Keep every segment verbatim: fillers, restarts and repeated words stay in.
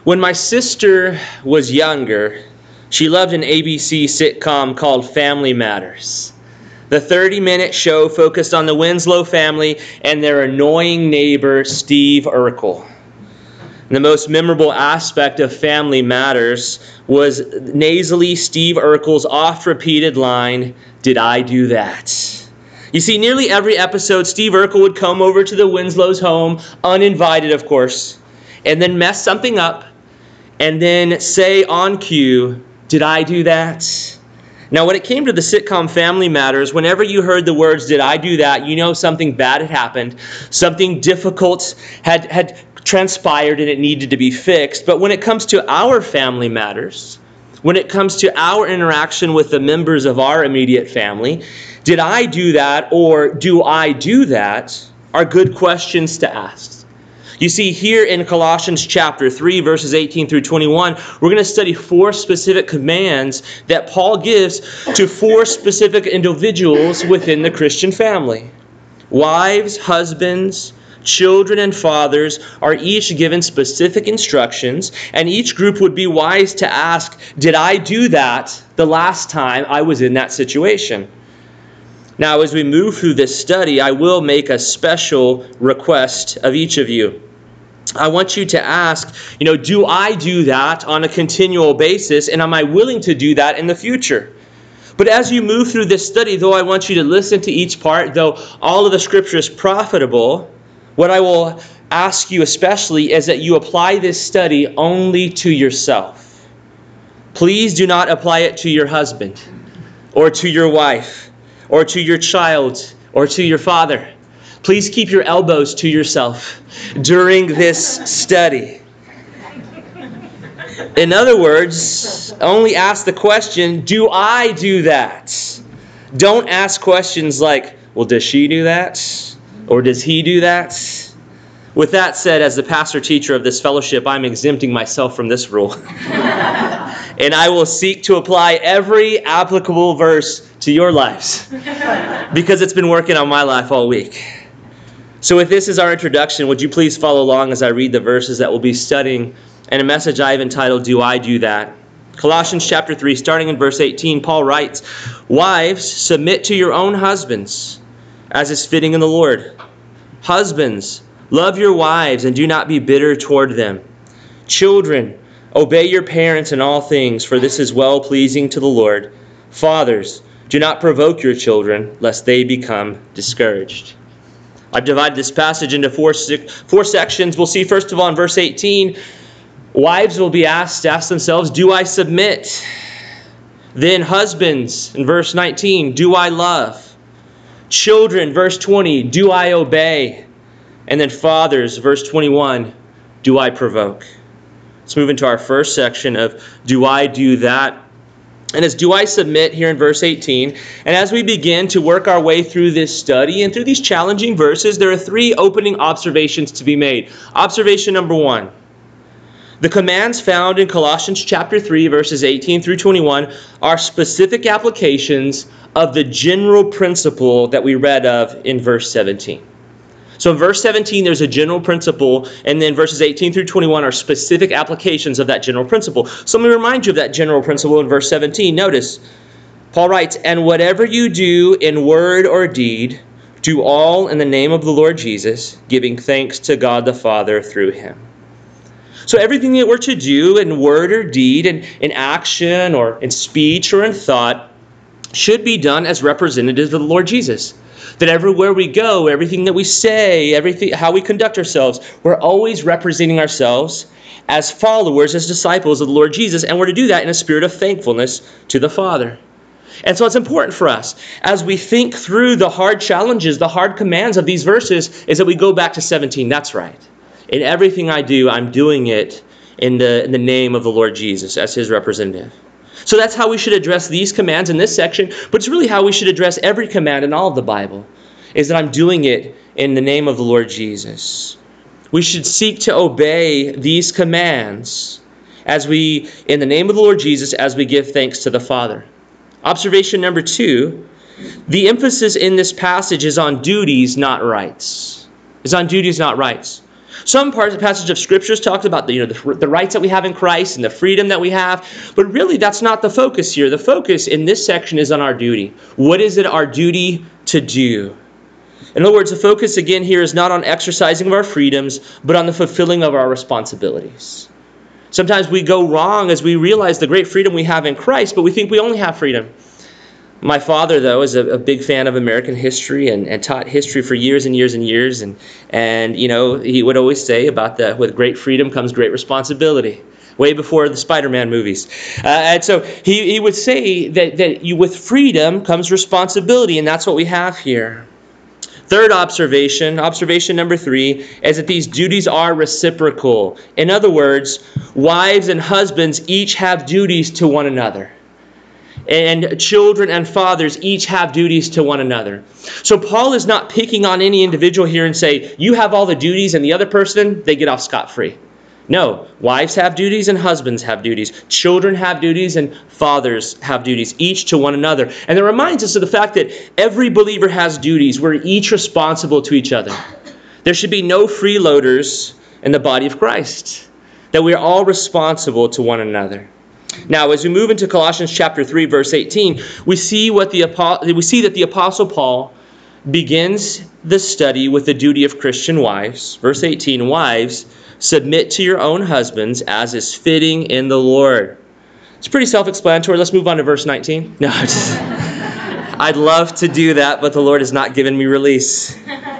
When my sister was younger, she loved an A B C sitcom called Family Matters. The thirty-minute show focused on the Winslow family and their annoying neighbor, Steve Urkel. The most memorable aspect of Family Matters was nasally Steve Urkel's oft-repeated line, "Did I do that?" You see, nearly every episode, Steve Urkel would come over to the Winslow's home, uninvited, of course, and then mess something up, and then say on cue, "Did I do that?" Now, when it came to the sitcom Family Matters, whenever you heard the words, "Did I do that?" you know something bad had happened. Something difficult had, had transpired and it needed to be fixed. But when it comes to our Family Matters, when it comes to our interaction with the members of our immediate family, did I do that or do I do that are good questions to ask. You see, here in Colossians chapter three, verses eighteen through twenty-one, we're going to study four specific commands that Paul gives to four specific individuals within the Christian family. Wives, husbands, children, and fathers are each given specific instructions, and each group would be wise to ask, did I do that the last time I was in that situation? Now, as we move through this study, I will make a special request of each of you. I want you to ask, you know, do I do that on a continual basis, and am I willing to do that in the future? But as you move through this study, though I want you to listen to each part, though all of the Scripture is profitable, what I will ask you especially is that you apply this study only to yourself. Please do not apply it to your husband, or to your wife, or to your child, or to your father. Please keep your elbows to yourself during this study. In other words, only ask the question, do I do that? Don't ask questions like, well, does she do that? Or does he do that? With that said, as the pastor teacher of this fellowship, I'm exempting myself from this rule. And I will seek to apply every applicable verse to your lives because it's been working on my life all week. So with this as our introduction, would you please follow along as I read the verses that we'll be studying and a message I've entitled, Do I Do That? Colossians chapter three, starting in verse eighteen, Paul writes, Wives, submit to your own husbands, as is fitting in the Lord. Husbands, love your wives and do not be bitter toward them. Children, obey your parents in all things, for this is well-pleasing to the Lord. Fathers, do not provoke your children, lest they become discouraged. I've divided this passage into four, four sections. We'll see, first of all, in verse eighteen, wives will be asked to ask themselves, do I submit? Then husbands, in verse nineteen, do I love? Children, verse twenty, do I obey? And then fathers, verse twenty-one, do I provoke? Let's move into our first section of do I do that? And it's do I submit here in verse eighteen. And as we begin to work our way through this study and through these challenging verses, there are three opening observations to be made. Observation number one. The commands found in Colossians chapter three, verses eighteen through twenty-one are specific applications of the general principle that we read of in verse seventeen. So in verse seventeen, there's a general principle, and then verses eighteen through twenty-one are specific applications of that general principle. So let me remind you of that general principle in verse seventeen. Notice, Paul writes, And whatever you do in word or deed, do all in the name of the Lord Jesus, giving thanks to God the Father through him. So everything that we're to do in word or deed, in, in action or in speech or in thought, should be done as representatives of the Lord Jesus. That everywhere we go, everything that we say, everything, how we conduct ourselves, we're always representing ourselves as followers, as disciples of the Lord Jesus, and we're to do that in a spirit of thankfulness to the Father. And so it's important for us, as we think through the hard challenges, the hard commands of these verses, is that we go back to seventeen. That's right. In everything I do, I'm doing it in the, in the name of the Lord Jesus as his representative. So that's how we should address these commands in this section, but it's really how we should address every command in all of the Bible, is that I'm doing it in the name of the Lord Jesus. We should seek to obey these commands as we, in the name of the Lord Jesus, as we give thanks to the Father. Observation number two, the emphasis in this passage is on duties, not rights. Is on duties, not rights. Some parts, passage of scriptures talks about the, you know, the, the rights that we have in Christ and the freedom that we have, but really that's not the focus here. The focus in this section is on our duty. What is it our duty to do? In other words, the focus again here is not on exercising of our freedoms, but on the fulfilling of our responsibilities. Sometimes we go wrong as we realize the great freedom we have in Christ, but we think we only have freedom. My father, though, is a, a big fan of American history and, and taught history for years and years and years. And, and, you know, he would always say about that, with great freedom comes great responsibility, way before the Spider-Man movies. Uh, and so he, he would say that, that you, with freedom comes responsibility, and that's what we have here. Third observation, observation number three, is that these duties are reciprocal. In other words, wives and husbands each have duties to one another. And children and fathers each have duties to one another. So Paul is not picking on any individual here and say, you have all the duties and the other person, they get off scot-free. No, wives have duties and husbands have duties. Children have duties and fathers have duties, each to one another. And it reminds us of the fact that every believer has duties. We're each responsible to each other. There should be no freeloaders in the body of Christ. That we are all responsible to one another. Now, as we move into Colossians chapter three, verse eighteen, we see what the we see that the Apostle Paul begins the study with the duty of Christian wives. Verse eighteen, wives, submit to your own husbands as is fitting in the Lord. It's pretty self-explanatory. Let's move on to verse nineteen. No, just, I'd love to do that, but the Lord has not given me release.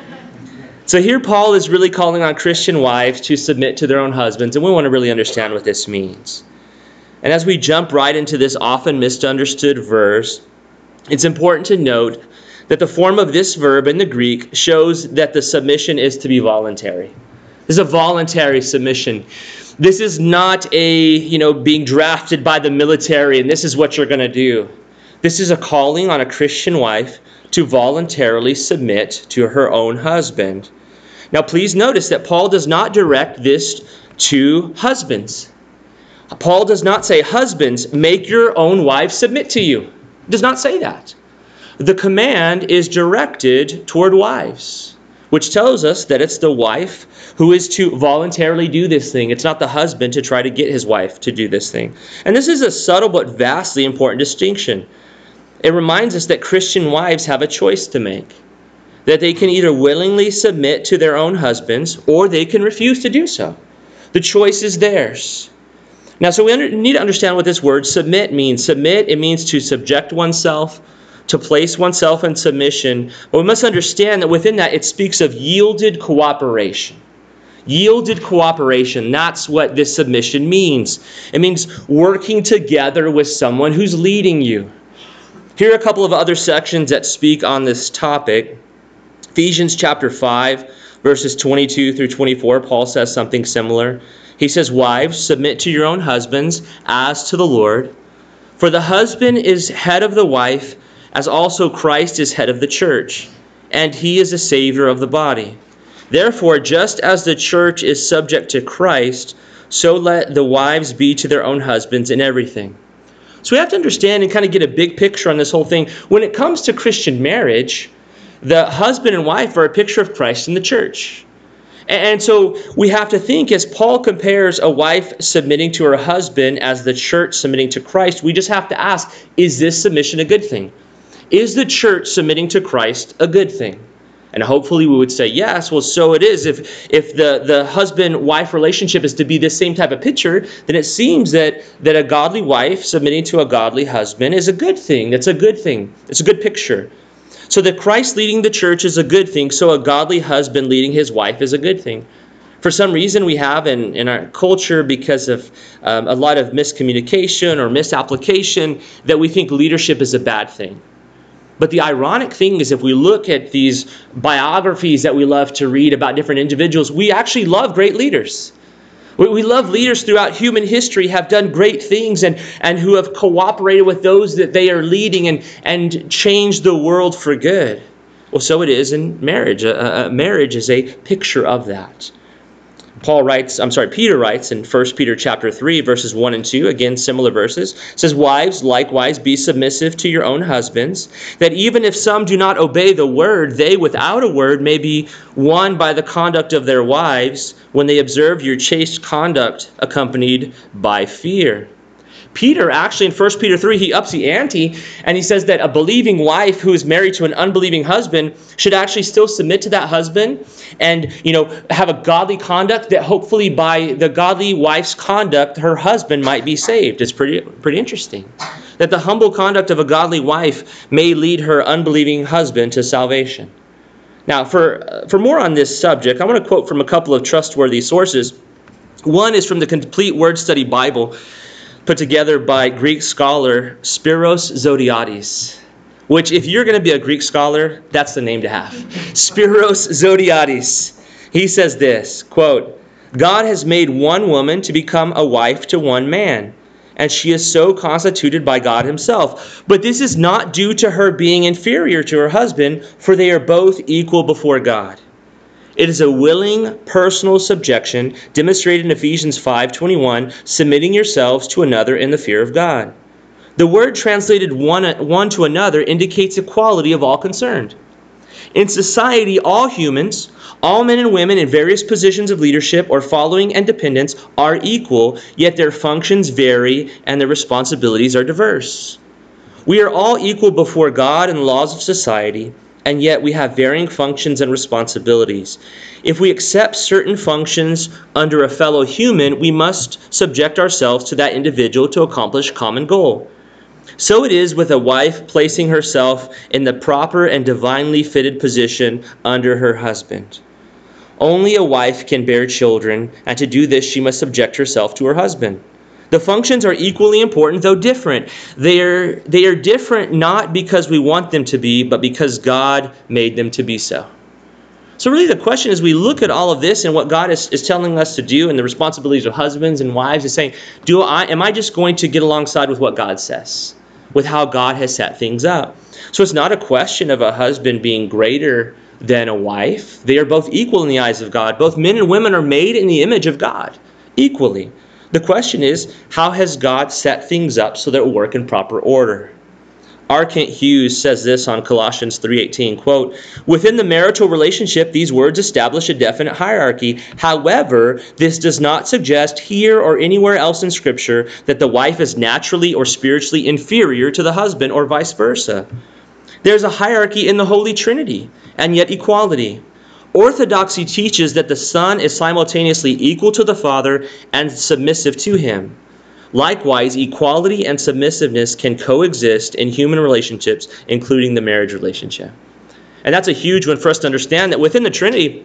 So here Paul is really calling on Christian wives to submit to their own husbands, and we want to really understand what this means. And as we jump right into this often misunderstood verse, it's important to note that the form of this verb in the Greek shows that the submission is to be voluntary. This is a voluntary submission. This is not a, you know, being drafted by the military and this is what you're going to do. This is a calling on a Christian wife to voluntarily submit to her own husband. Now, please notice that Paul does not direct this to husbands. Paul does not say, husbands, make your own wives submit to you. He does not say that. The command is directed toward wives, which tells us that it's the wife who is to voluntarily do this thing. It's not the husband to try to get his wife to do this thing. And this is a subtle but vastly important distinction. It reminds us that Christian wives have a choice to make, that they can either willingly submit to their own husbands or they can refuse to do so. The choice is theirs. Now, so we under, need to understand what this word submit means. Submit, it means to subject oneself, to place oneself in submission. But we must understand that within that, it speaks of yielded cooperation. Yielded cooperation, that's what this submission means. It means working together with someone who's leading you. Here are a couple of other sections that speak on this topic. Ephesians chapter five, verses twenty-two through twenty-four, Paul says something similar. He says, wives, submit to your own husbands as to the Lord. For the husband is head of the wife, as also Christ is head of the church, and he is the Savior of the body. Therefore, just as the church is subject to Christ, so let the wives be to their own husbands in everything. So we have to understand and kind of get a big picture on this whole thing. When it comes to Christian marriage, the husband and wife are a picture of Christ and the church. And so we have to think, as Paul compares a wife submitting to her husband as the church submitting to Christ, we just have to ask, is this submission a good thing? Is the church submitting to Christ a good thing? And hopefully we would say yes. Well, so it is. If if the, the husband-wife relationship is to be the same type of picture, then it seems that, that a godly wife submitting to a godly husband is a good thing. That's a good thing. It's a good picture. So that Christ leading the church is a good thing, so a godly husband leading his wife is a good thing. For some reason we have in, in our culture, because of um, a lot of miscommunication or misapplication, that we think leadership is a bad thing. But the ironic thing is, if we look at these biographies that we love to read about different individuals, we actually love great leaders. We love leaders throughout human history have done great things and, and who have cooperated with those that they are leading and, and changed the world for good. Well, so it is in marriage. A, a marriage is a picture of that. Paul writes, I'm sorry, Peter writes in First Peter chapter three, verses one and two, again, similar verses, says, "Wives, likewise, be submissive to your own husbands, that even if some do not obey the word, they without a word may be won by the conduct of their wives when they observe your chaste conduct accompanied by fear." Peter, actually in First Peter three, he ups the ante, and he says that a believing wife who is married to an unbelieving husband should actually still submit to that husband and, you know, have a godly conduct, that hopefully by the godly wife's conduct, her husband might be saved. It's pretty, pretty interesting. That the humble conduct of a godly wife may lead her unbelieving husband to salvation. Now, for, for more on this subject, I want to quote from a couple of trustworthy sources. One is from the Complete Word Study Bible, put together by Greek scholar Spiros Zodhiates, which if you're going to be a Greek scholar, that's the name to have. Spiros Zodhiates. He says this, quote, "God has made one woman to become a wife to one man, and she is so constituted by God himself. But this is not due to her being inferior to her husband, for they are both equal before God. It is a willing, personal subjection demonstrated in Ephesians five twenty-one, submitting yourselves to another in the fear of God." The word translated one, one to another indicates equality of all concerned. In society, all humans, all men and women in various positions of leadership or following and dependence are equal, yet their functions vary and their responsibilities are diverse. We are all equal before God and the laws of society, and yet we have varying functions and responsibilities. If we accept certain functions under a fellow human, we must subject ourselves to that individual to accomplish common goal. So it is with a wife placing herself in the proper and divinely fitted position under her husband. Only a wife can bear children, and to do this she must subject herself to her husband. The functions are equally important, though different. They are, they are different not because we want them to be, but because God made them to be so. So really the question is, we look at all of this and what God is, is telling us to do and the responsibilities of husbands and wives is saying, do I, am I just going to get alongside with what God says, with how God has set things up? So it's not a question of a husband being greater than a wife. They are both equal in the eyes of God. Both men and women are made in the image of God equally. The question is, how has God set things up so that it will work in proper order? R. Kent Hughes says this on Colossians three eighteen, quote, "Within the marital relationship, these words establish a definite hierarchy. However, this does not suggest here or anywhere else in Scripture that the wife is naturally or spiritually inferior to the husband or vice versa. There's a hierarchy in the Holy Trinity and yet equality. Orthodoxy teaches that the Son is simultaneously equal to the Father and submissive to him. Likewise, equality and submissiveness can coexist in human relationships, including the marriage relationship." And that's a huge one for us to understand, that within the Trinity,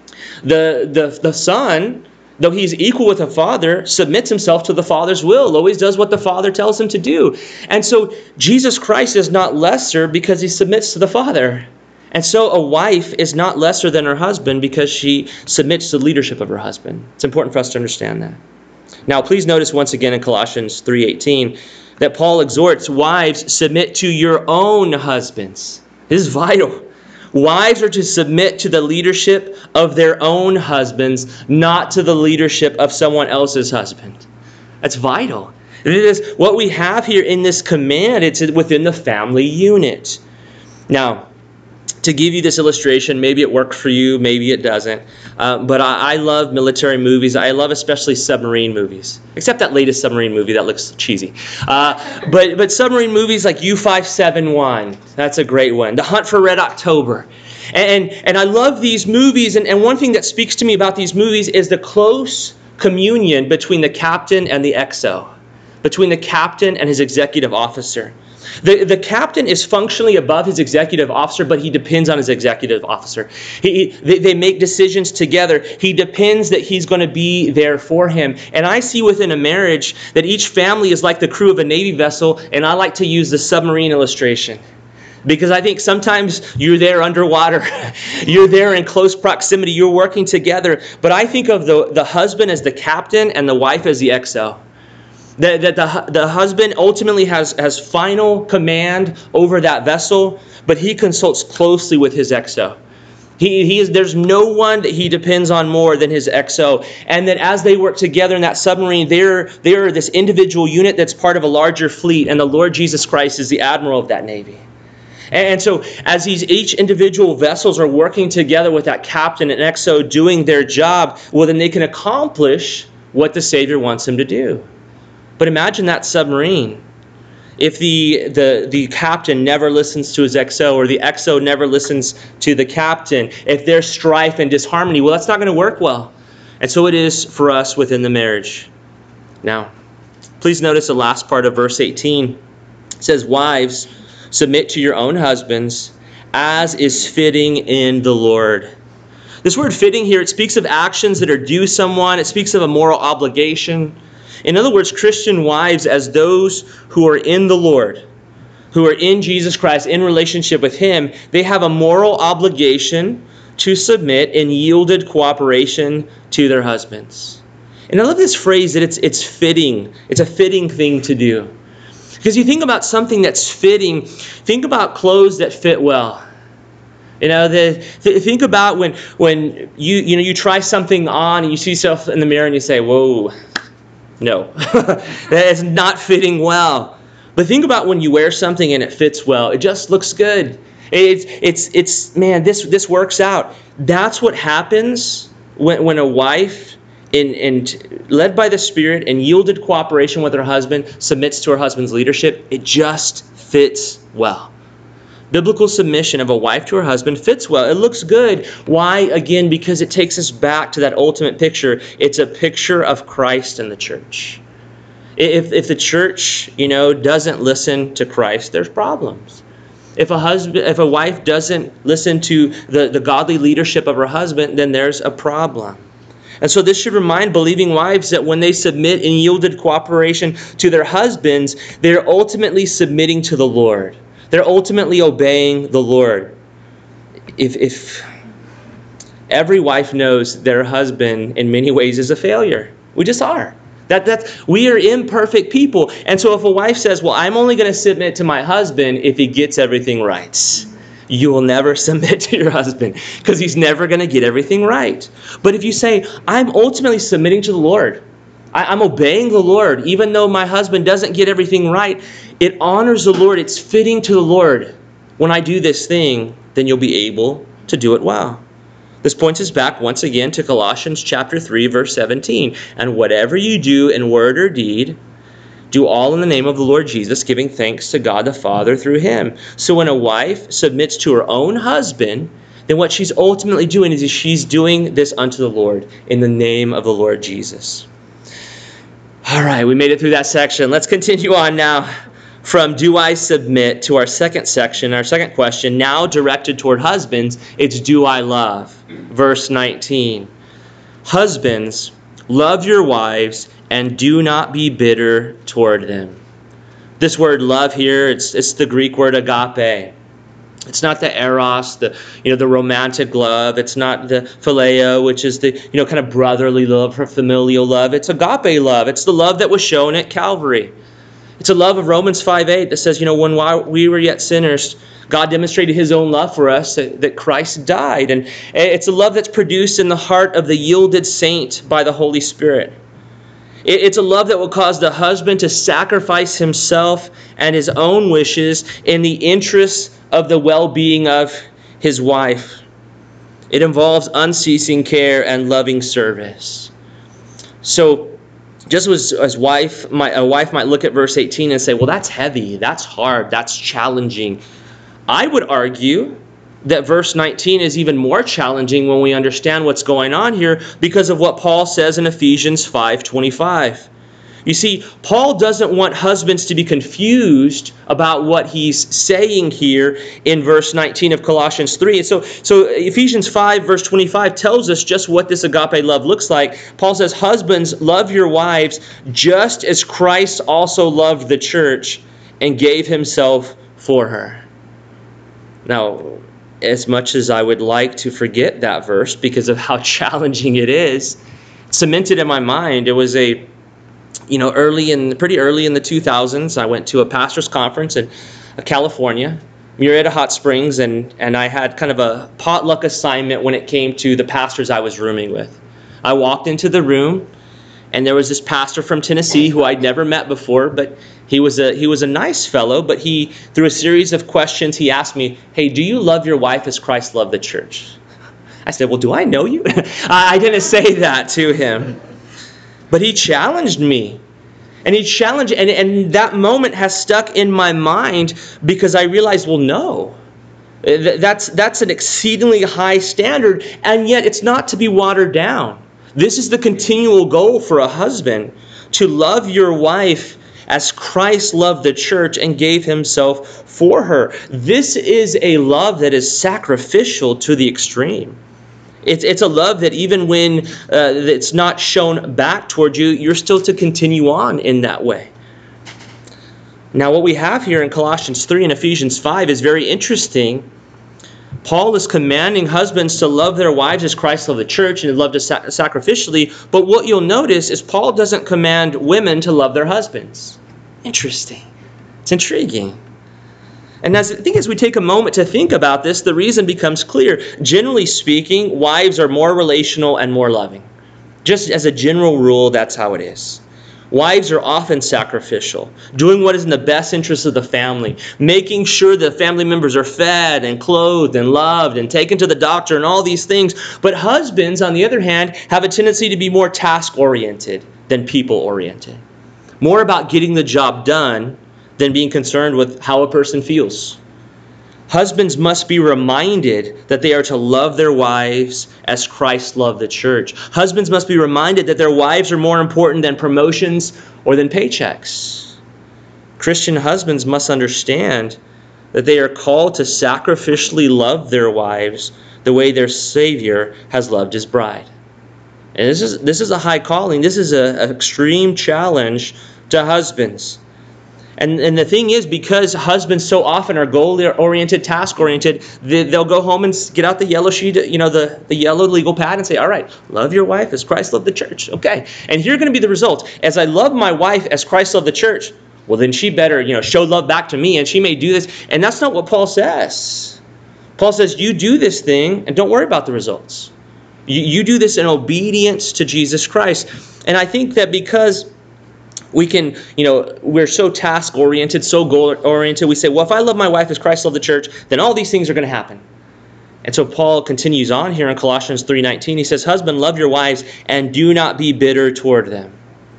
the, the, the Son, though he's equal with the Father, submits himself to the Father's will, always does what the Father tells him to do. And so Jesus Christ is not lesser because he submits to the Father. And so a wife is not lesser than her husband because she submits to the leadership of her husband. It's important for us to understand that. Now, please notice once again in Colossians three eighteen that Paul exhorts wives, submit to your own husbands. This is vital. Wives are to submit to the leadership of their own husbands, not to the leadership of someone else's husband. That's vital. It is what we have here in this command. It's within the family unit. Now, to give you this illustration, maybe it worked for you, maybe it doesn't. Uh, but I, I love military movies. I love especially submarine movies, except that latest submarine movie that looks cheesy. Uh, but but submarine movies like U five seventy-one, that's a great one. The Hunt for Red October. And, and I love these movies. And, and one thing that speaks to me about these movies is the close communion between the captain and the X O, between the captain and his executive officer. The, the captain is functionally above his executive officer, but he depends on his executive officer. He, they, they make decisions together. He depends that he's going to be there for him. And I see within a marriage that each family is like the crew of a Navy vessel, and I like to use the submarine illustration. Because I think sometimes you're there underwater. You're there in close proximity. You're working together. But I think of the, the husband as the captain and the wife as the X O. That, that the, the husband ultimately has, has final command over that vessel, but he consults closely with his X O. He, he is, there's no one that he depends on more than his X O. And that as they work together in that submarine, they're, they're this individual unit that's part of a larger fleet, and the Lord Jesus Christ is the admiral of that Navy. And so as these each individual vessels are working together with that captain and X O doing their job, well, then they can accomplish what the Savior wants them to do. But imagine that submarine. If the, the, the captain never listens to his X O, or the X O never listens to the captain, if there's strife and disharmony, well, that's not going to work well. And so it is for us within the marriage. Now, please notice the last part of verse eighteen. It says, "Wives, submit to your own husbands, as is fitting in the Lord." This word fitting here, it speaks of actions that are due someone. It speaks of a moral obligation. In other words, Christian wives, as those who are in the Lord, who are in Jesus Christ, in relationship with Him, they have a moral obligation to submit in yielded cooperation to their husbands. And I love this phrase that it's it's fitting. It's a fitting thing to do. Because you think about something that's fitting, think about clothes that fit well. You know, the, th- think about when when you you know you try something on and you see yourself in the mirror and you say, "Whoa, no, it's not fitting well." But think about when you wear something and it fits well. It just looks good. It's it's it's man, this this works out. That's what happens when when a wife, in and led by the Spirit and yielded cooperation with her husband, submits to her husband's leadership. It just fits well. Biblical submission of a wife to her husband fits well. It looks good. Why? Again, because it takes us back to that ultimate picture. It's a picture of Christ and the church. If if the church, you know, doesn't listen to Christ, there's problems. If a husband, if a wife doesn't listen to the, the godly leadership of her husband, then there's a problem. And so this should remind believing wives that when they submit in yielded cooperation to their husbands, they're ultimately submitting to the Lord. They're ultimately obeying the Lord. If, if every wife knows their husband in many ways is a failure, we just are. That that's we are imperfect people. And so if a wife says, "Well, I'm only going to submit to my husband if he gets everything right," you will never submit to your husband because he's never going to get everything right. But if you say, "I'm ultimately submitting to the Lord, I, I'm obeying the Lord, even though my husband doesn't get everything right," it honors the Lord. It's fitting to the Lord. When I do this thing, then you'll be able to do it well. This points us back once again to Colossians chapter three, verse seventeen. "And whatever you do in word or deed, do all in the name of the Lord Jesus, giving thanks to God the Father through Him." So when a wife submits to her own husband, then what she's ultimately doing is she's doing this unto the Lord in the name of the Lord Jesus. All right, we made it through that section. Let's continue on now from "do I submit" to our second section, our second question, now directed toward husbands. It's "do I love?" Verse nineteen. "Husbands, love your wives and do not be bitter toward them." This word love here, it's it's the Greek word agape. It's not the eros, the you know the romantic love. It's not the phileo, which is the you know kind of brotherly love or familial love. It's agape love. It's the love that was shown at Calvary. It's a love of Romans five eight that says, you know, when while we were yet sinners, God demonstrated His own love for us, that, that Christ died. And it's a love that's produced in the heart of the yielded saint by the Holy Spirit. It, it's a love that will cause the husband to sacrifice himself and his own wishes in the interests of the well-being of his wife. It involves unceasing care and loving service. So, just as, as wife, my, a wife might look at verse eighteen and say, "Well, that's heavy, that's hard, that's challenging." I would argue that verse nineteen is even more challenging when we understand what's going on here because of what Paul says in Ephesians five twenty-five. You see, Paul doesn't want husbands to be confused about what he's saying here in verse nineteen of Colossians three. And so, so Ephesians five verse twenty-five tells us just what this agape love looks like. Paul says, "Husbands, love your wives just as Christ also loved the church and gave Himself for her." Now, as much as I would like to forget that verse because of how challenging it is, cemented in my mind, it was a You know, early in pretty early in the two thousands, I went to a pastor's conference in California, Murrieta Hot Springs, and, and I had kind of a potluck assignment when it came to the pastors I was rooming with. I walked into the room, and there was this pastor from Tennessee who I'd never met before, but he was a he was a nice fellow, but he, through a series of questions, he asked me, "Hey, do you love your wife as Christ loved the church?" I said, "Well, do I know you?" I didn't say that to him. But he challenged me. And he challenged, and, and that moment has stuck in my mind because I realized, well, no. That's, that's an exceedingly high standard, and yet it's not to be watered down. This is the continual goal for a husband, to love your wife as Christ loved the church and gave himself for her. This is a love that is sacrificial to the extreme. It's, it's a love that even when uh, it's not shown back toward you, you're still to continue on in that way. Now, what we have here in Colossians three and Ephesians five is very interesting. Paul is commanding husbands to love their wives as Christ loved the church and loved us sacrificially. But what you'll notice is Paul doesn't command women to love their husbands. Interesting. It's intriguing. And as I think as we take a moment to think about this, the reason becomes clear. Generally speaking, wives are more relational and more loving. Just as a general rule, that's how it is. Wives are often sacrificial, doing what is in the best interest of the family, making sure that family members are fed and clothed and loved and taken to the doctor and all these things. But husbands, on the other hand, have a tendency to be more task-oriented than people-oriented. More about getting the job done than being concerned with how a person feels. Husbands must be reminded that they are to love their wives as Christ loved the church. Husbands must be reminded that their wives are more important than promotions or than paychecks. Christian husbands must understand that they are called to sacrificially love their wives the way their Savior has loved his bride. And this is this is a high calling. This is a, an extreme challenge to husbands. And and the thing is, because husbands so often are goal-oriented, task-oriented, they, they'll go home and get out the yellow sheet, you know, the, the yellow legal pad and say, all right, love your wife as Christ loved the church. Okay. And here are going to be the results. As I love my wife as Christ loved the church, well, then she better, you know, show love back to me, and she may do this. And that's not what Paul says. Paul says, you do this thing and don't worry about the results. You, you do this in obedience to Jesus Christ. And I think that because we can, you know, we're so task-oriented, so goal-oriented. We say, well, if I love my wife as Christ loved the church, then all these things are going to happen. And so Paul continues on here in Colossians three nineteen. He says, husband, love your wives and do not be bitter toward them.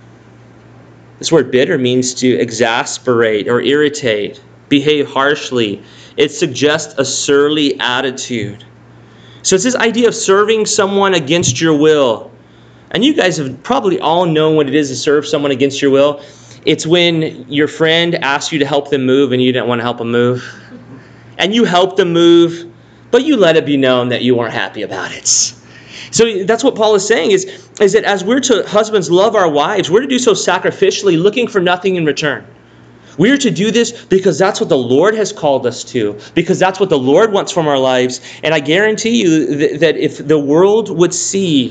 This word bitter means to exasperate or irritate, behave harshly. It suggests a surly attitude. So it's this idea of serving someone against your will. And you guys have probably all known what it is to serve someone against your will. It's when your friend asks you to help them move and you didn't want to help them move. And you help them move, but you let it be known that you weren't happy about it. So that's what Paul is saying, is, is that as we're to, husbands, love our wives, we're to do so sacrificially, looking for nothing in return. We are to do this because that's what the Lord has called us to, because that's what the Lord wants from our lives. And I guarantee you that, that if the world would see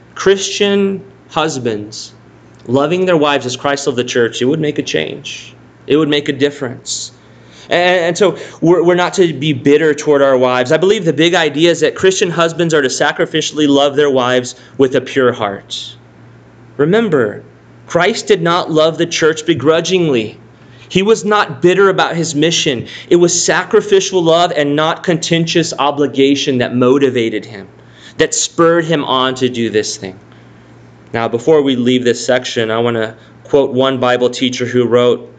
Christian husbands loving their wives as Christ loved the church, it would make a change. It would make a difference. And, and so we're, we're not to be bitter toward our wives. I believe the big idea is that Christian husbands are to sacrificially love their wives with a pure heart. Remember, Christ did not love the church begrudgingly. He was not bitter about his mission. It was sacrificial love and not contentious obligation that motivated him, that spurred him on to do this thing. Now, before we leave this section, I want to quote one Bible teacher who wrote,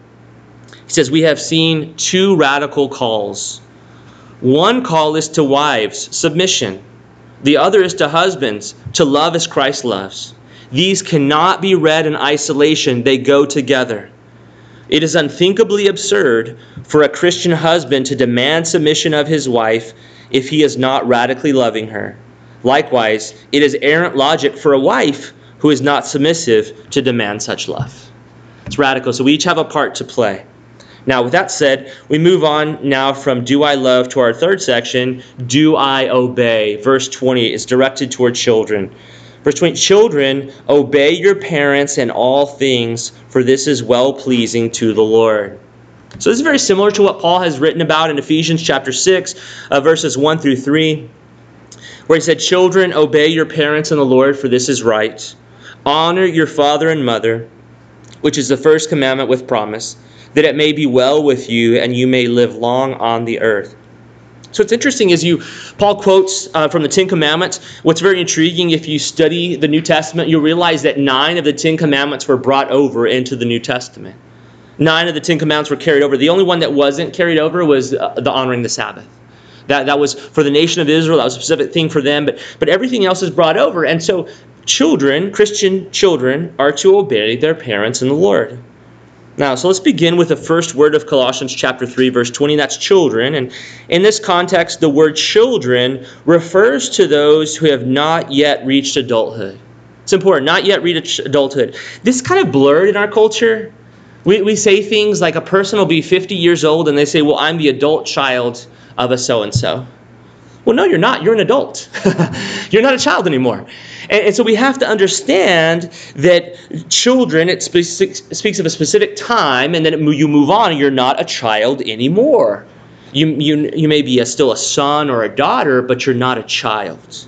he says, we have seen two radical calls. One call is to wives, submission. The other is to husbands, to love as Christ loves. These cannot be read in isolation. They go together. It is unthinkably absurd for a Christian husband to demand submission of his wife if he is not radically loving her. Likewise, it is errant logic for a wife who is not submissive to demand such love. It's radical, so we each have a part to play. Now, with that said, we move on now from do I love to our third section, do I obey? Verse twenty is directed toward children. Verse twenty, children, obey your parents in all things, for this is well-pleasing to the Lord. So this is very similar to what Paul has written about in Ephesians chapter six, uh, verses one through three, where he said, "Children, obey your parents in the Lord, for this is right. Honor your father and mother, which is the first commandment with promise, that it may be well with you and you may live long on the earth." So it's interesting as you, Paul quotes uh, from the Ten Commandments. What's very intriguing, if you study the New Testament, you'll realize that nine of the Ten Commandments were brought over into the New Testament. Nine of the Ten Commandments were carried over. The only one that wasn't carried over was uh, the honoring the Sabbath. That, that was for the nation of Israel. That was a specific thing for them. But, but everything else is brought over. And so children, Christian children, are to obey their parents in the Lord. Now, so let's begin with the first word of Colossians chapter three, verse twenty. That's children. And in this context, the word children refers to those who have not yet reached adulthood. It's important, not yet reached adulthood. This is kind of blurred in our culture. We, we say things like a person will be fifty years old and they say, well, I'm the adult child of a so-and-so. Well, no, you're not. You're an adult. You're not a child anymore. And, and so we have to understand that children, it spe- speaks of a specific time, and then it, you move on, and you're not a child anymore. You, you, you may be a, still a son or a daughter, but you're not a child.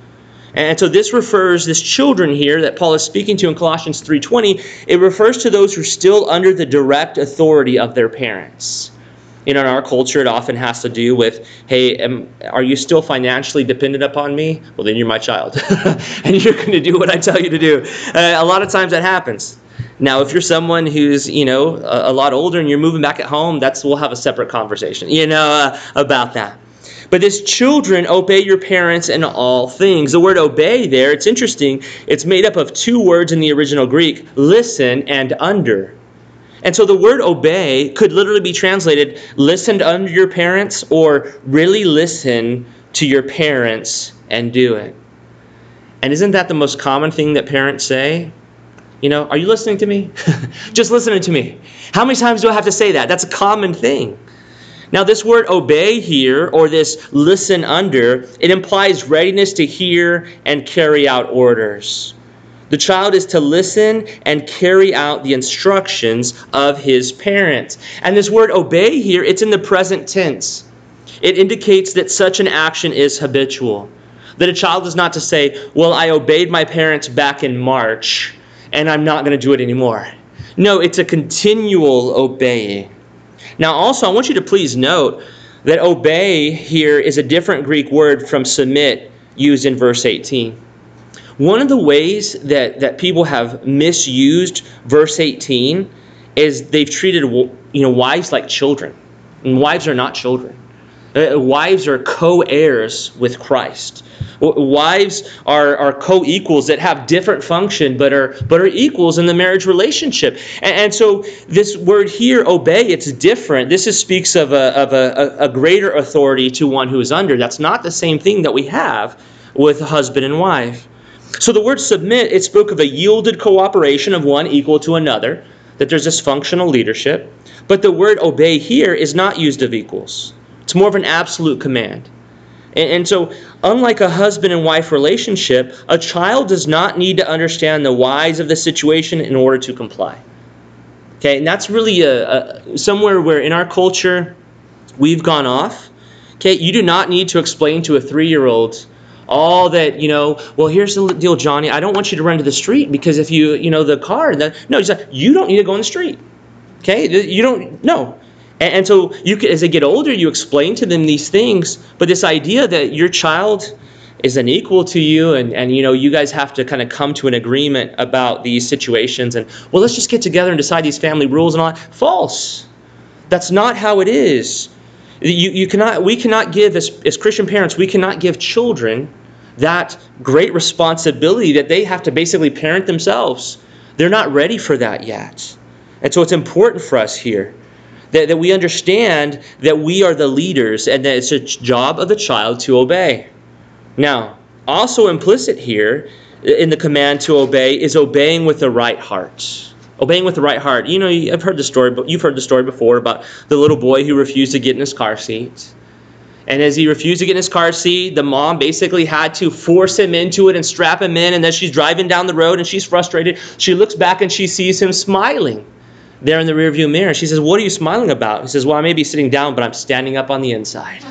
And so this refers, this children here that Paul is speaking to in Colossians three twenty, it refers to those who are still under the direct authority of their parents. You know, in our culture, it often has to do with, hey, am, are you still financially dependent upon me? Well, then you're my child. And you're going to do what I tell you to do. Uh, a lot of times that happens. Now, if you're someone who's, you know, a, a lot older and you're moving back at home, that's we'll have a separate conversation, you know, uh, about that. But as children, obey your parents in all things. The word obey there, it's interesting. It's made up of two words in the original Greek, listen and under. And so the word obey could literally be translated, listen under your parents, or really listen to your parents and do it. And isn't that the most common thing that parents say? You know, are you listening to me? Just listening to me. How many times do I have to say that? That's a common thing. Now, this word obey here, or this listen under, it implies readiness to hear and carry out orders. The child is to listen and carry out the instructions of his parents. And this word obey here, it's in the present tense. It indicates that such an action is habitual. That a child is not to say, well, I obeyed my parents back in March, and I'm not going to do it anymore. No, it's a continual obeying. Now, also, I want you to please note that obey here is a different Greek word from submit used in verse eighteen. One of the ways that, that people have misused verse eighteen is they've treated, you know, wives like children. And wives are not children. Uh, wives are co-heirs with Christ. Wives are, are co-equals that have different function but are but are equals in the marriage relationship. And, and so this word here, obey, it's different. This is, speaks of, a, of a, a greater authority to one who is under. That's not the same thing that we have with a husband and wife. So the word submit, it spoke of a yielded cooperation of one equal to another, that there's this functional leadership. But the word obey here is not used of equals. It's more of an absolute command. And, and so, unlike a husband and wife relationship, a child does not need to understand the whys of the situation in order to comply. Okay, and that's really a, a somewhere where in our culture we've gone off. Okay, you do not need to explain to a three-year-old all that, you know, well, here's the deal, Johnny. I don't want you to run to the street because if you, you know, the car, the, no, he's like, you don't need to go in the street. Okay, you don't, no. And, and so you can, as they get older, you explain to them these things, but this idea that your child is an equal to you and, and, you know, you guys have to kind of come to an agreement about these situations and, well, let's just get together and decide these family rules and all that. False. That's not how it is. You, you cannot, we cannot give, as, as Christian parents, we cannot give children that great responsibility that they have to basically parent themselves. They're not ready for that yet. And so it's important for us here that, that we understand that we are the leaders and that it's a job of the child to obey. Now, also implicit here in the command to obey is obeying with the right heart. Obeying with the right heart. You know, I've heard the story, but you've heard the story before about the little boy who refused to get in his car seat. And as he refused to get in his car seat, the mom basically had to force him into it and strap him in. And then she's driving down the road and she's frustrated. She looks back and she sees him smiling. there in the rearview mirror. She says, what are you smiling about? He says, well, I may be sitting down, but I'm standing up on the inside.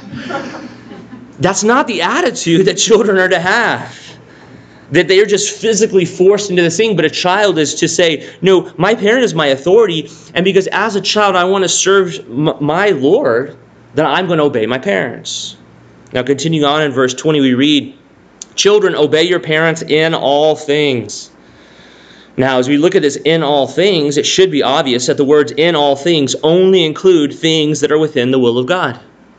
That's not the attitude that children are to have. That they are just physically forced into this thing, but a child is to say, no, my parent is my authority, and because as a child I want to serve m- my Lord, then I'm going to obey my parents. Now continuing on in verse twenty, we read, children, obey your parents in all things. Now, as we look at this in all things, it should be obvious that the words in all things only include things that are within the will of God.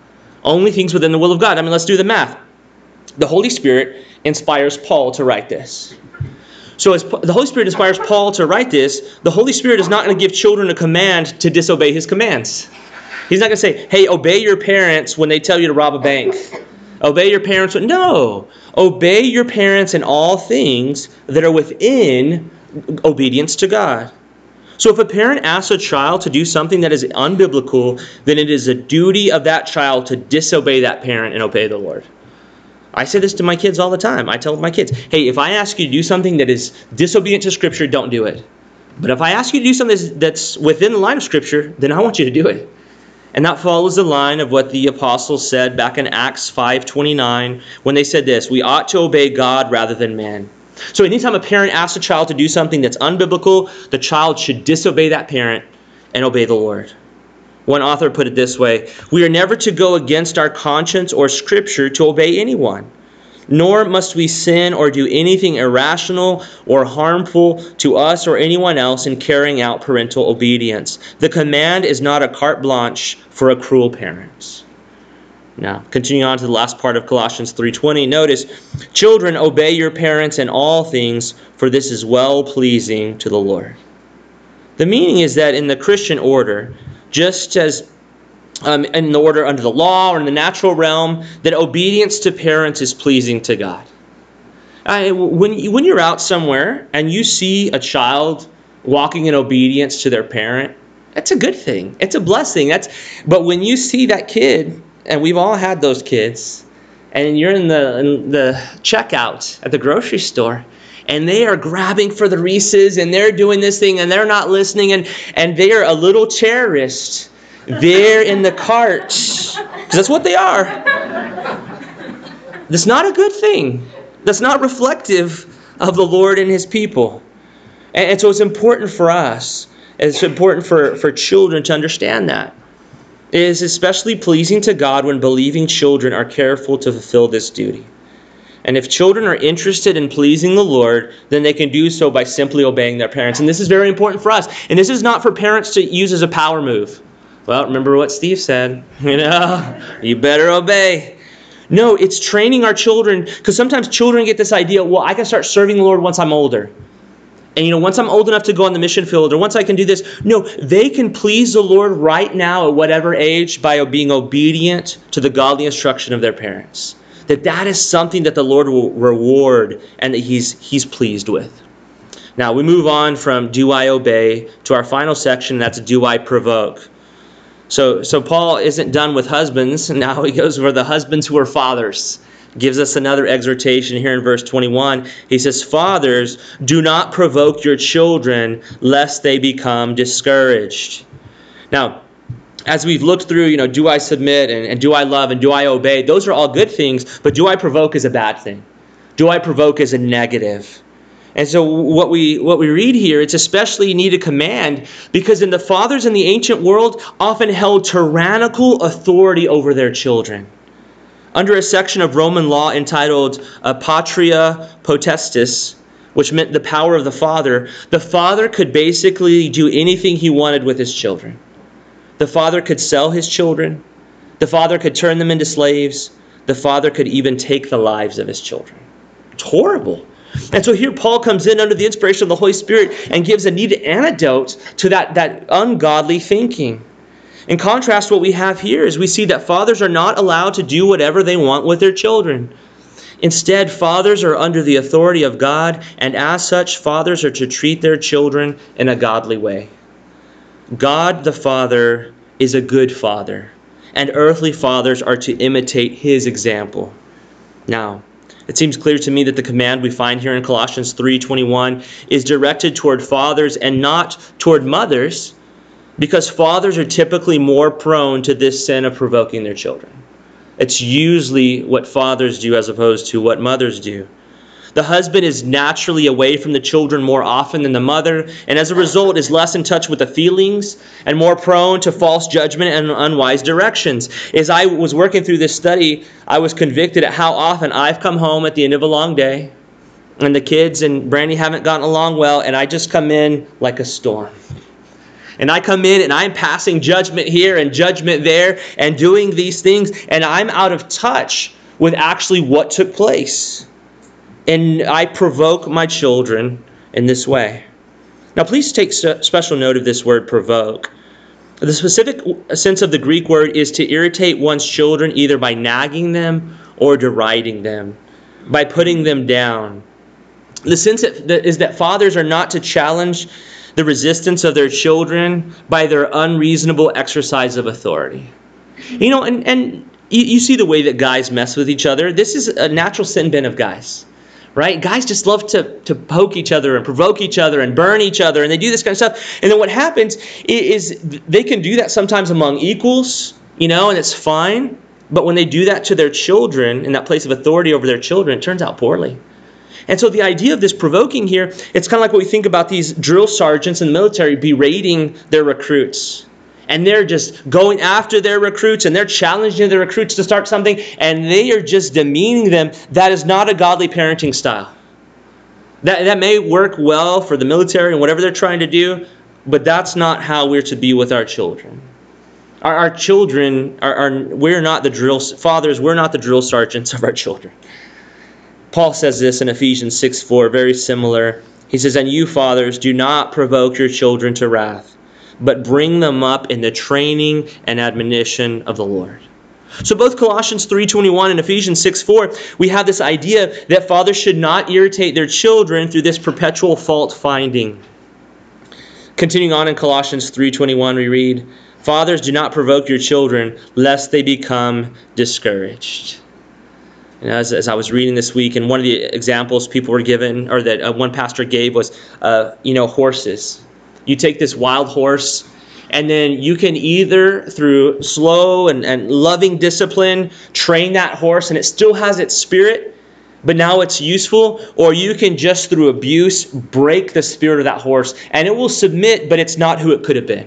Only things within the will of God. I mean, let's do the math. The Holy Spirit inspires Paul to write this. So as the Holy Spirit inspires Paul to write this, the Holy Spirit is not going to give children a command to disobey his commands. He's not going to say, hey, obey your parents when they tell you to rob a bank. Obey your parents. No. Obey your parents in all things that are within obedience to God. So if a parent asks a child to do something that is unbiblical, then it is a duty of that child to disobey that parent and obey the Lord. I say this to my kids all the time. I tell my kids, hey, if I ask you to do something that is disobedient to Scripture, don't do it. But if I ask you to do something that's within the line of Scripture, then I want you to do it. And that follows the line of what the apostles said back in Acts five twenty-nine when they said this, we ought to obey God rather than man. So anytime a parent asks a child to do something that's unbiblical, the child should disobey that parent and obey the Lord. One author put it this way, we are never to go against our conscience or Scripture to obey anyone, nor must we sin or do anything irrational or harmful to us or anyone else in carrying out parental obedience. The command is not a carte blanche for a cruel parent. Now, continuing on to the last part of Colossians three twenty, notice, children, obey your parents in all things, for this is well-pleasing to the Lord. The meaning is that in the Christian order, just as um, in the order under the law or in the natural realm, that obedience to parents is pleasing to God. I, when, you, when you're out somewhere and you see a child walking in obedience to their parent, that's a good thing. It's a blessing. That's, but when you see that kid, and we've all had those kids, and you're in the, in the checkout at the grocery store, and they are grabbing for the Reese's, and they're doing this thing, and they're not listening, and, and they are a little terrorist there in the cart. Because that's what they are. That's not a good thing. That's not reflective of the Lord and His people. And, and so it's important for us, it's important for, for children to understand that. It is especially pleasing to God when believing children are careful to fulfill this duty. And if children are interested in pleasing the Lord, then they can do so by simply obeying their parents. And this is very important for us. And this is not for parents to use as a power move. Well, remember what Steve said. You know, you better obey. No, it's training our children, because sometimes children get this idea, well, I can start serving the Lord once I'm older. And, you know, once I'm old enough to go on the mission field, or once I can do this. No, they can please the Lord right now at whatever age by being obedient to the godly instruction of their parents. That that is something that the Lord will reward and that He's He's pleased with. Now, we move on from do I obey to our final section, that's do I provoke. So, so Paul isn't done with husbands. Now he goes for the husbands who are fathers. Gives us another exhortation here in verse twenty-one. He says, fathers, do not provoke your children lest they become discouraged. Now, as we've looked through, you know, do I submit and, and do I love and do I obey? Those are all good things, but do I provoke is a bad thing. Do I provoke is a negative. And so what we what we read here, it's especially need a command because in the fathers in the ancient world often held tyrannical authority over their children. Under a section of Roman law entitled uh, Patria Potestas, which meant the power of the father, the father could basically do anything he wanted with his children. The father could sell his children. The father could turn them into slaves. The father could even take the lives of his children. It's horrible. And so here Paul comes in under the inspiration of the Holy Spirit and gives a needed antidote to that, that ungodly thinking. In contrast, what we have here is we see that fathers are not allowed to do whatever they want with their children. Instead, fathers are under the authority of God, and as such, fathers are to treat their children in a godly way. God the Father is a good father, and earthly fathers are to imitate His example. Now, it seems clear to me that the command we find here in Colossians three twenty-one is directed toward fathers and not toward mothers, because fathers are typically more prone to this sin of provoking their children. It's usually what fathers do as opposed to what mothers do. The husband is naturally away from the children more often than the mother, and as a result is less in touch with the feelings and more prone to false judgment and unwise directions. As I was working through this study, I was convicted at how often I've come home at the end of a long day, and the kids and Brandy haven't gotten along well, and I just come in like a storm. And I come in and I'm passing judgment here and judgment there and doing these things, and I'm out of touch with actually what took place. And I provoke my children in this way. Now, please take special note of this word provoke. The specific sense of the Greek word is to irritate one's children either by nagging them or deriding them, by putting them down. The sense is that fathers are not to challenge the resistance of their children by their unreasonable exercise of authority. You know, and, and you, you see the way that guys mess with each other. This is a natural sin bin of guys. Right? Guys just love to, to poke each other and provoke each other and burn each other, and they do this kind of stuff. And then what happens is, is they can do that sometimes among equals, you know, and it's fine. But when they do that to their children, in that place of authority over their children, it turns out poorly. And so the idea of this provoking here, it's kind of like what we think about these drill sergeants in the military berating their recruits. And they're just going after their recruits, and they're challenging their recruits to start something, and they are just demeaning them. That is not a godly parenting style. That, that may work well for the military and whatever they're trying to do, but that's not how we're to be with our children. Our, our children, are, are we're not the drill, fathers, we're not the drill sergeants of our children. Paul says this in Ephesians six four, very similar. He says, "And you, fathers, do not provoke your children to wrath, but bring them up in the training and admonition of the Lord." So both Colossians three twenty-one and Ephesians six four, we have this idea that fathers should not irritate their children through this perpetual fault finding. Continuing on in Colossians three twenty-one, we read, "Fathers, do not provoke your children, lest they become discouraged." And as, as I was reading this week, and one of the examples people were given, or that uh, one pastor gave, was, uh, you know, horses. You take this wild horse, and then you can either, through slow and, and loving discipline, train that horse, and it still has its spirit, but now it's useful, or you can just, through abuse, break the spirit of that horse, and it will submit, but it's not who it could have been.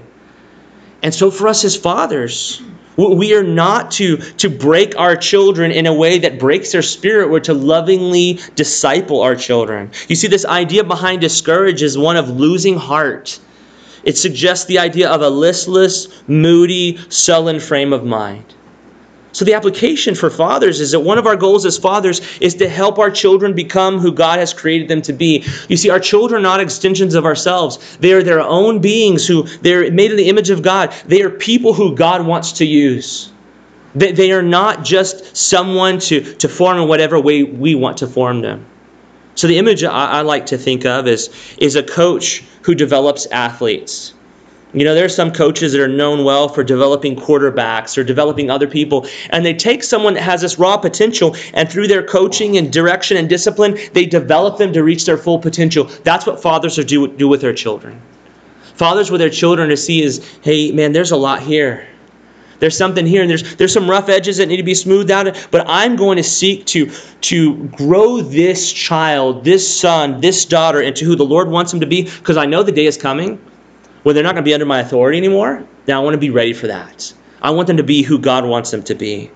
And so for us as fathers, we are not to, to break our children in a way that breaks their spirit. We're to lovingly disciple our children. You see, this idea behind discourage is one of losing heart. It suggests the idea of a listless, moody, sullen frame of mind. So the application for fathers is that one of our goals as fathers is to help our children become who God has created them to be. You see, our children are not extensions of ourselves. They are their own beings who they're made in the image of God. They are people who God wants to use. They, they are not just someone to, to form in whatever way we want to form them. So the image I, I like to think of is, is a coach who develops athletes. You know, there are some coaches that are known well for developing quarterbacks or developing other people, and they take someone that has this raw potential, and through their coaching and direction and discipline, they develop them to reach their full potential. That's what fathers are do, do with their children. Fathers with their children to see is, hey, man, there's a lot here. There's something here, and there's there's some rough edges that need to be smoothed out, but I'm going to seek to, to grow this child, this son, this daughter into who the Lord wants them to be, because I know the day is coming when they're not going to be under my authority anymore. Now I want to be ready for that. I want them to be who God wants them to be.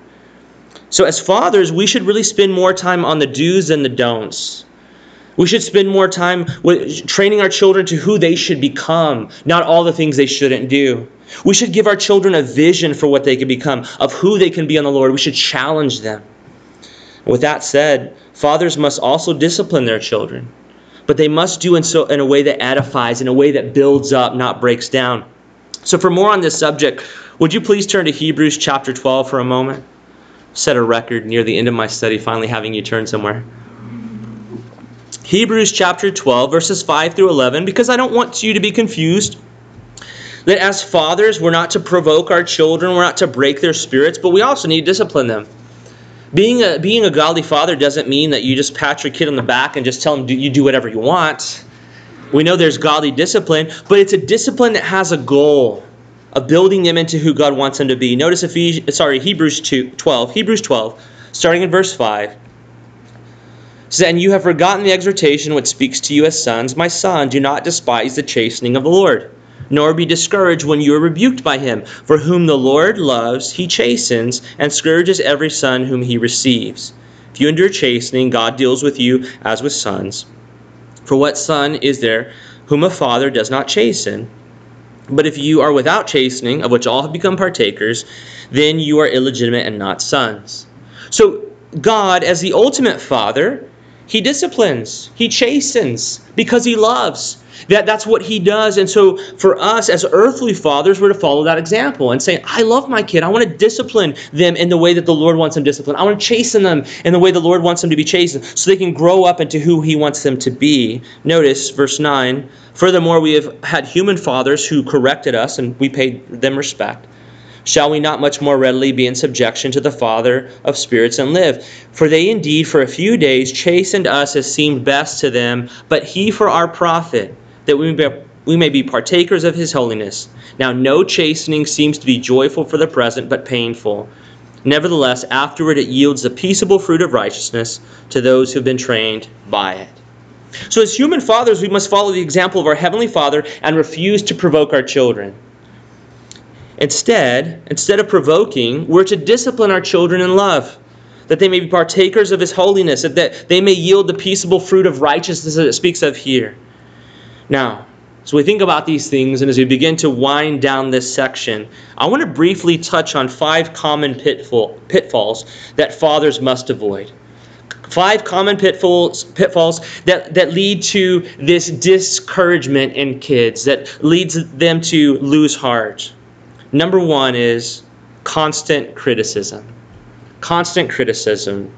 So as fathers, we should really spend more time on the do's and the don'ts. We should spend more time with training our children to who they should become, not all the things they shouldn't do. We should give our children a vision for what they can become, of who they can be on the Lord. We should challenge them. With that said, fathers must also discipline their children. But they must do in, so, in a way that edifies, in a way that builds up, not breaks down. So for more on this subject, would you please turn to Hebrews chapter twelve for a moment? Set a record near the end of my study, finally having you turn somewhere. Hebrews chapter twelve, verses five through eleven, because I don't want you to be confused that as fathers, we're not to provoke our children, we're not to break their spirits, but we also need to discipline them. Being a being a godly father doesn't mean that you just pat your kid on the back and just tell him do, you do whatever you want. We know there's godly discipline, but it's a discipline that has a goal. of building them into who God wants them to be. Notice Ephesians, sorry, Hebrews two, twelve, Hebrews twelve, starting in verse five. It says, "And you have forgotten the exhortation which speaks to you as sons. My son, do not despise the chastening of the Lord, nor be discouraged when you are rebuked by him. For whom the Lord loves, he chastens, and scourges every son whom he receives. If you endure chastening, God deals with you as with sons. For what son is there whom a father does not chasten? But if you are without chastening, of which all have become partakers, then you are illegitimate and not sons." So God, as the ultimate father, he disciplines, he chastens, because he loves. That, that's what he does. And so for us as earthly fathers, we're to follow that example and say, I love my kid. I want to discipline them in the way that the Lord wants them disciplined. I want to chasten them in the way the Lord wants them to be chastened, so they can grow up into who he wants them to be. Notice verse nine, "Furthermore, we have had human fathers who corrected us, and we paid them respect. Shall we not much more readily be in subjection to the Father of spirits and live? For they indeed for a few days chastened us as seemed best to them, but he for our profit, that we may, be, we may be partakers of his holiness. Now no chastening seems to be joyful for the present, but painful. Nevertheless, afterward it yields the peaceable fruit of righteousness to those who have been trained by it." So as human fathers, we must follow the example of our Heavenly Father and refuse to provoke our children. Instead, instead of provoking, we're to discipline our children in love, that they may be partakers of his holiness, that, that they may yield the peaceable fruit of righteousness that it speaks of here. Now, as we think about these things and as we begin to wind down this section, I want to briefly touch on five common pitfall, pitfalls that fathers must avoid. Five common pitfalls, pitfalls that, that lead to this discouragement in kids, that leads them to lose heart. Number one is constant criticism. Constant criticism.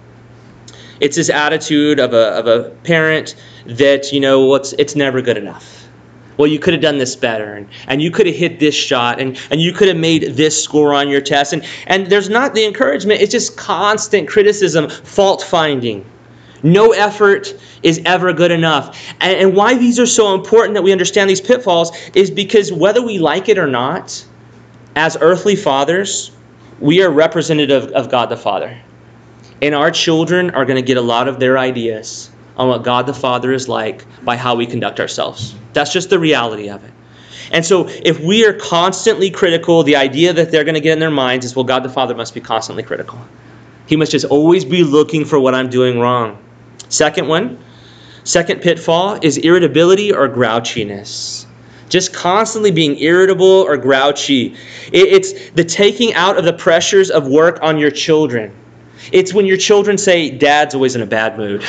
It's this attitude of a of a parent that, you know, well, it's, it's never good enough. Well, you could have done this better, and, and you could have hit this shot, and, and you could have made this score on your test. And, and there's not the encouragement. It's just constant criticism, fault-finding. No effort is ever good enough. And, and why these are so important that we understand these pitfalls is because whether we like it or not, as earthly fathers, we are representative of God the Father. And our children are going to get a lot of their ideas on what God the Father is like by how we conduct ourselves. That's just the reality of it. And so if we are constantly critical, the idea that they're going to get in their minds is, well, God the Father must be constantly critical. He must just always be looking for what I'm doing wrong. Second one, second pitfall is irritability or grouchiness. Just constantly being irritable or grouchy. It's the taking out of the pressures of work on your children. It's when your children say, Dad's always in a bad mood.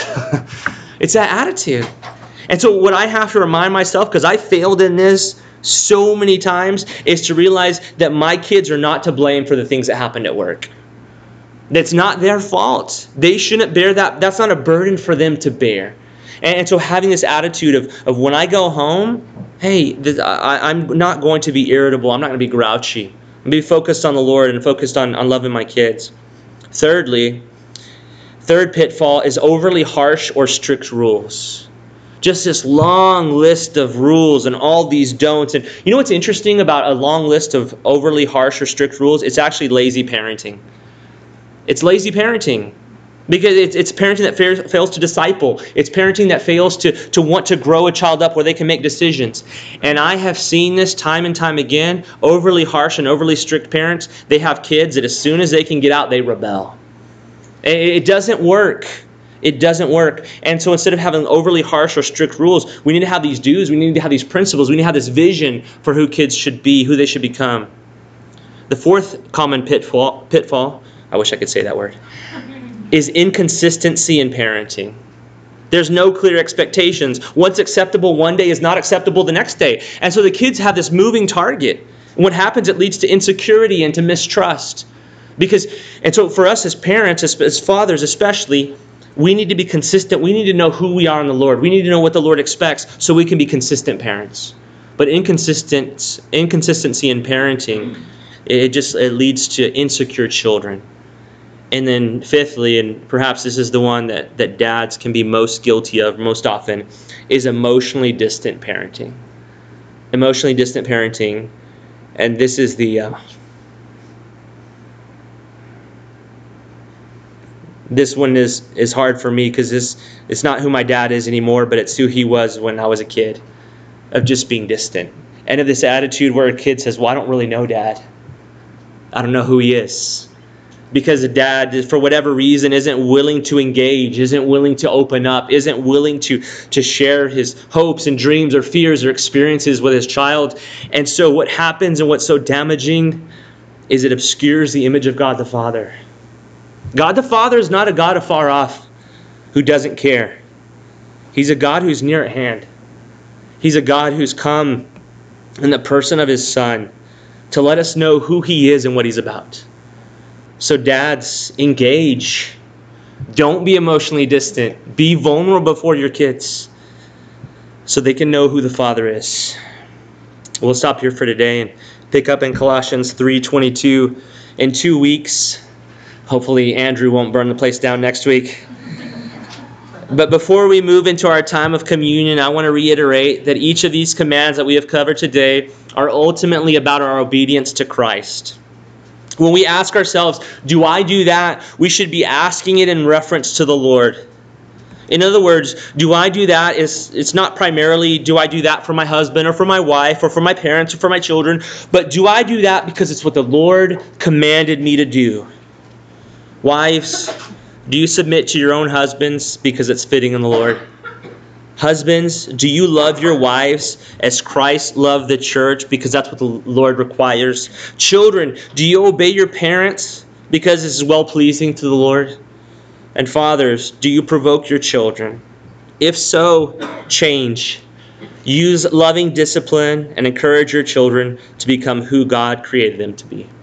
It's that attitude. And so what I have to remind myself, because I failed in this so many times, is to realize that my kids are not to blame for the things that happened at work. That's not their fault. They shouldn't bear that. That's not a burden for them to bear. And so having this attitude of, of when I go home, hey, this, I, I'm not going to be irritable. I'm not going to be grouchy. I'm going to be focused on the Lord and focused on, on loving my kids. Thirdly, third pitfall is overly harsh or strict rules. Just this long list of rules and all these don'ts. And you know what's interesting about a long list of overly harsh or strict rules? It's actually lazy parenting. It's lazy parenting. Because it's, it's parenting that fails, fails to disciple. It's parenting that fails to, to want to grow a child up where they can make decisions. And I have seen this time and time again. Overly harsh and overly strict parents, they have kids that as soon as they can get out, they rebel. It, it doesn't work. It doesn't work. And so instead of having overly harsh or strict rules, we need to have these do's. We need to have these principles. We need to have this vision for who kids should be, who they should become. The fourth common pitfall, pitfall, I wish I could say that word, is inconsistency in parenting. There's no clear expectations. What's acceptable one day is not acceptable the next day. And so the kids have this moving target. And what happens, it leads to insecurity and to mistrust. Because, and so for us as parents, as, as fathers especially, we need to be consistent. We need to know who we are in the Lord. We need to know what the Lord expects so we can be consistent parents. But inconsistent, inconsistency in parenting, it just it leads to insecure children. And then fifthly, and perhaps this is the one that, that dads can be most guilty of most often, is emotionally distant parenting. Emotionally distant parenting. And this is the... Uh, this one is, is hard for me because this it's not who my dad is anymore, but it's who he was when I was a kid, of just being distant. And of this attitude where a kid says, well, I don't really know Dad. I don't know who he is. Because the dad, for whatever reason, isn't willing to engage, isn't willing to open up, isn't willing to, to share his hopes and dreams or fears or experiences with his child. And so what happens and what's so damaging is it obscures the image of God the Father. God the Father is not a God afar off who doesn't care. He's a God who's near at hand. He's a God who's come in the person of his Son to let us know who he is and what he's about. So dads, engage. Don't be emotionally distant. Be vulnerable before your kids so they can know who the Father is. We'll stop here for today and pick up in Colossians three twenty-two in two weeks. Hopefully Andrew won't burn the place down next week. But before we move into our time of communion, I want to reiterate that each of these commands that we have covered today are ultimately about our obedience to Christ. When we ask ourselves, do I do that? We should be asking it in reference to the Lord. In other words, do I do that? It's, it's not primarily, do I do that for my husband or for my wife or for my parents or for my children, but do I do that because it's what the Lord commanded me to do? Wives, do you submit to your own husbands because it's fitting in the Lord? Husbands, do you love your wives as Christ loved the church because that's what the Lord requires? Children, do you obey your parents because this is well-pleasing to the Lord? And fathers, do you provoke your children? If so, change. Use loving discipline and encourage your children to become who God created them to be.